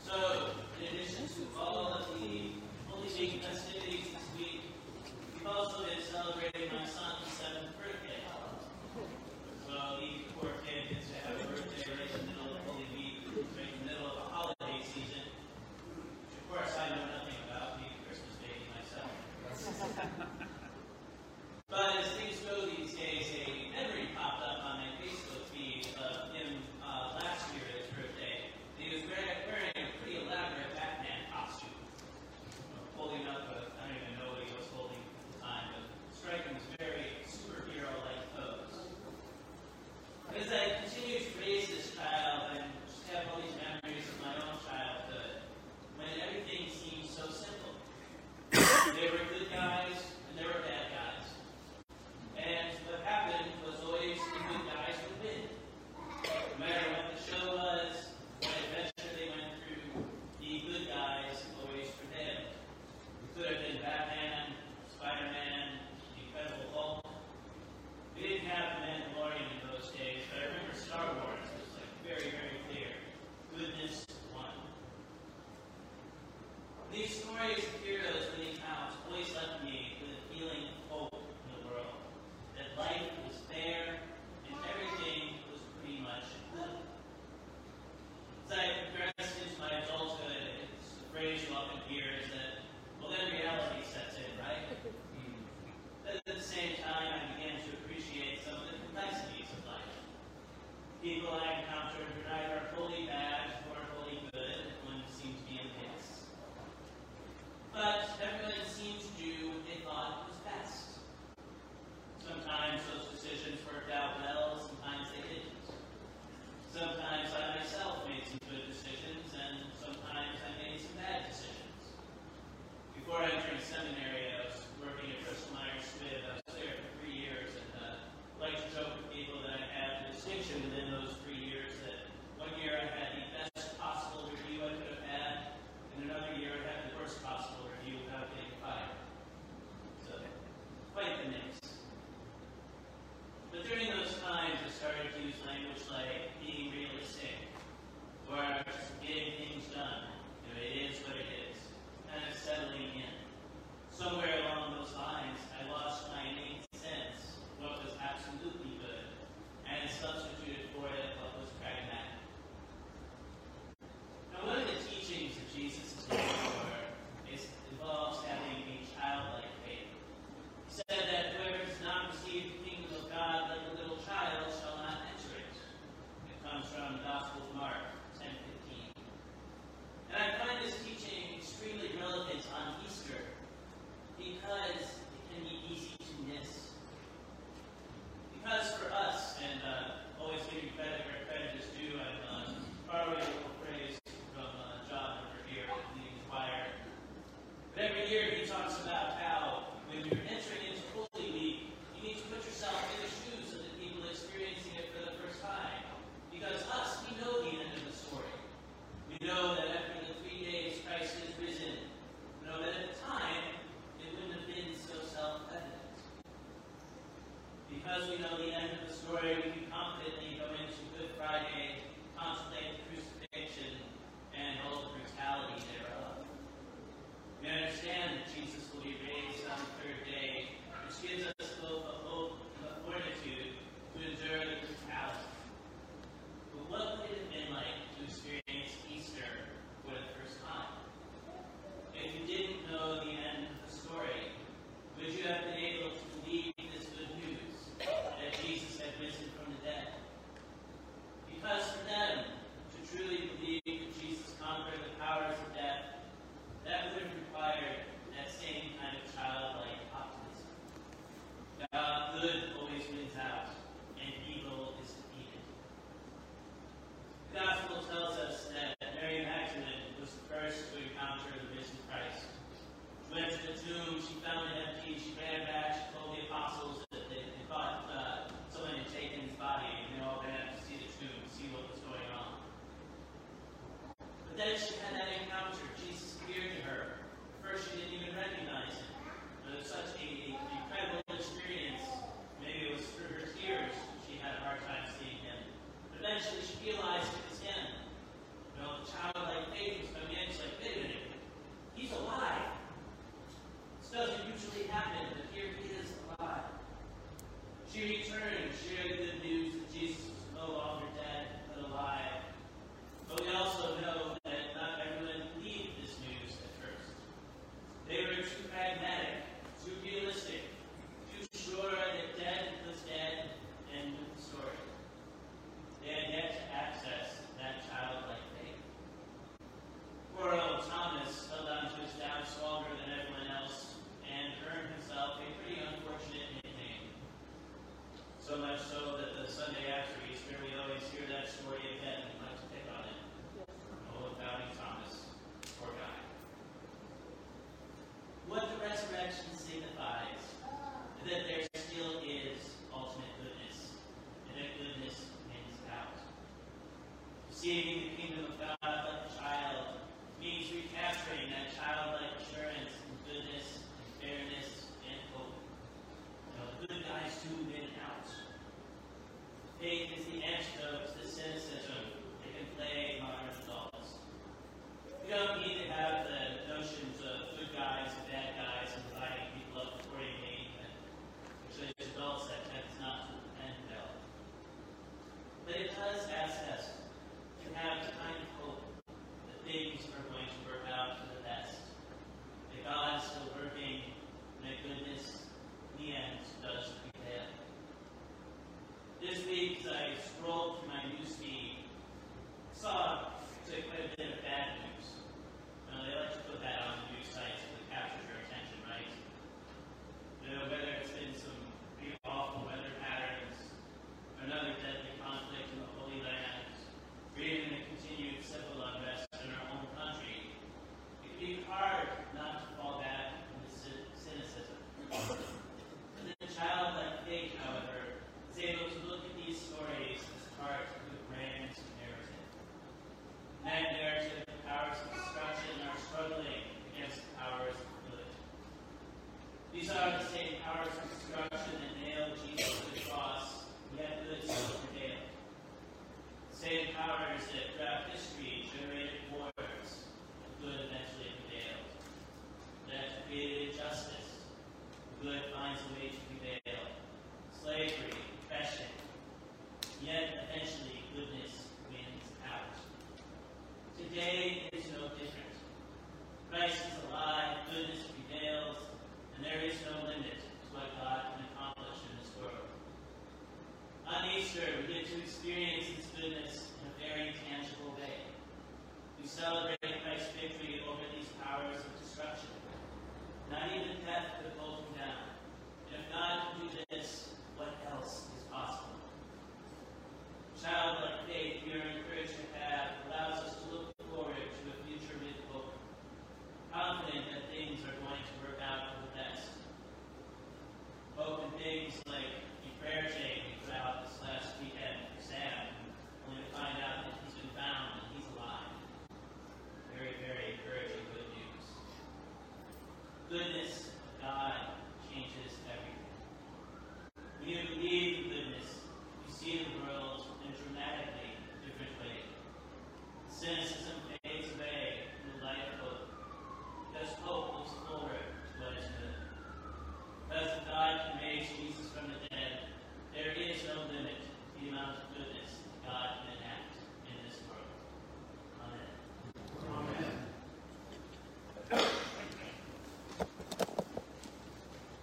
So, in addition to all of the Holy Week festivities this week, we've also been celebrating my son's 7th birthday. So, these poor kid gets to have a birthday right in the middle of Holy Week, right in the middle of a holiday season, which of course I know nothing about, being a Christmas baby myself. But as things go these days, a memory popped up on my Facebook feed of him last year at his birthday. He was wearing a pretty elaborate Batman costume. Holding up I don't even know what he was holding at the time, but the striking was very Seeing the kingdom of God like a child means recapturing that childlike assurance and goodness and fairness and hope. The good guys do win out. Faith is the antidote to the cynicism that can plague modern adults. We don't need to have the notions of good guys and bad guys and dividing people up accordingly, which as adults that tends not to end well. But it does ask us to have the kind of hope that things are going to work out for the best. That God is still working, and that goodness, in the end, does prevail. This week, as I scrolled through my newsfeed, I saw quite a bit of bad news. They like to put that on news sites so it captures your attention, right? Whether it's been some pretty awful weather patterns, or another deadly conflict in the Holy Land, or even the continued civil unrest in our own country, it can be hard not to fall back into cynicism. But the childlike faith, however, is able to look at these stories as part of the grand narrative. That narrative, the powers of destruction are struggling against the powers of good. These are the same powers of destruction that nailed Jesus to the cross, yet good still prevailed. The same powers that throughout history generated wars, but good eventually prevailed. That created injustice, good finds a way to prevail. Slavery, oppression, yet eventually goodness wins out. Today is no different. Christ is alive, goodness prevails, and there is no limit to what God can accomplish in this world. On Easter, we get to experience His goodness in a very tangible way. We celebrate Christ's victory over these powers of destruction. Not even death could hold Him down. And if God can do this, what else is possible? Childlike faith we are encouraged to have allows us to look forward to a future with hope, confident that things are going to work out for the best. Hope in things like the prayer chain we put out this last weekend for Sam, only to find out that he's been found and he's alive. Very, very encouraging good news. Goodness of God changes everything. When you believe in goodness, you see the world in a dramatically different way. Cynicism